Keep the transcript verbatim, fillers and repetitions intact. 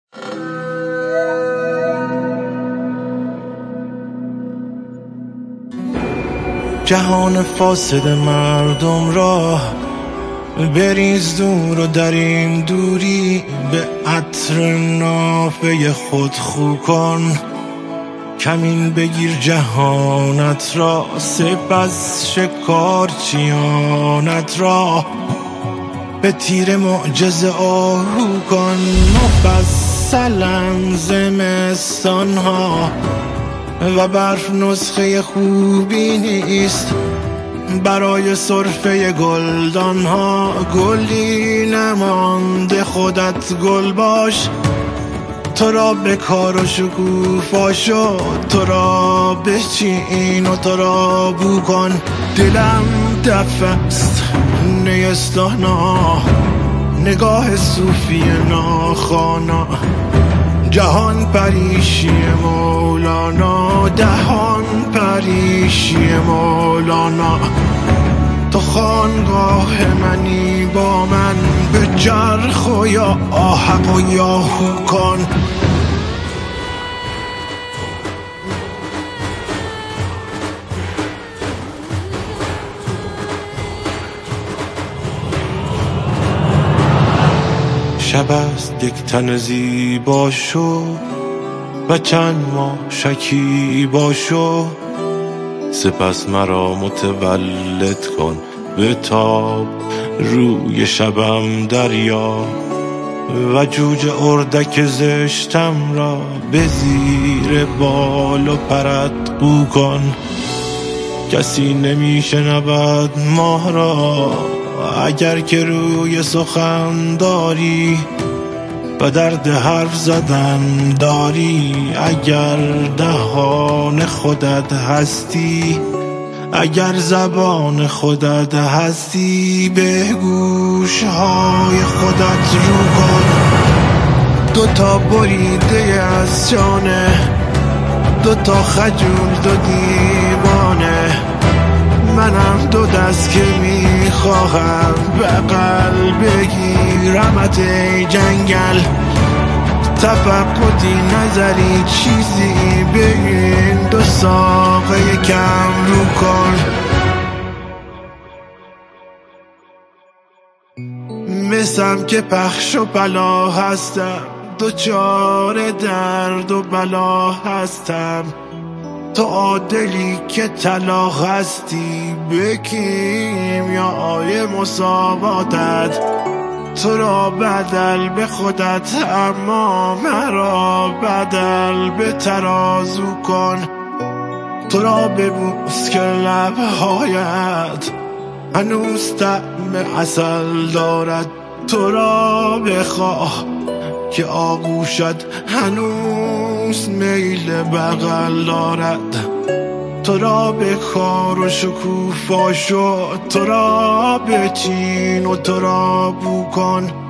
جهان فاسد مردم را بریز دور و در این دوری به عطر نافه خود خو کن. کمین بگیر جهانت را، سپس شکارچیانت را به تیر معجزه آهو کن. مفصلا زمستان ها و برف نسخه خوبی نیست برای سرفه گلدان ها. گلی نمانده خودت گل باش، تو را به کار و شکوفا شد، تو را بچین و تو را بو کن. دلم دفست نیستانا، نگاه صوفی ناخوانا، جهان پریشی مولانا، دهان پریشی مولانا. تو خانگاه منی با من، به جرخ و یا آهق و یا هو کن. شب است یک تن زیبا شو و چند ماه شکیبا شو، سپس مرا متولد کن به تاب روی شبم دریا و جوجه اردک زشتم را به زیر بال و پرت بو کن. کسی نمی شنود ماه را اگر که روی سخن داری و درد حرف زدن داری. اگر دهان خودت هستی، اگر زبان خودت هستی، به گوشهای خودت رو کن. دوتا بریده از شانه، دوتا خجول دو دیوانه، منم دو دست که میخواهم بغل بگیرمت ای جنگل. تفقدی نظری چیزی بگین، دو ساقه یکم رو کن. مثم که پخش و پلا هستم، دوچار درد و بلا هستم. تو عادلی که طلا هستی، به کیمیای مساواتت. تو را بدل به خودت، اما مرا بدل به ترازو کن. تو را ببوس که لبهایت هنوز طعم عسل دارد. تو را بخواه که آغوشت هنوز میل بغل دارد. تو را به کار و شکوفا شد، تو را بچین و تو را بو کن.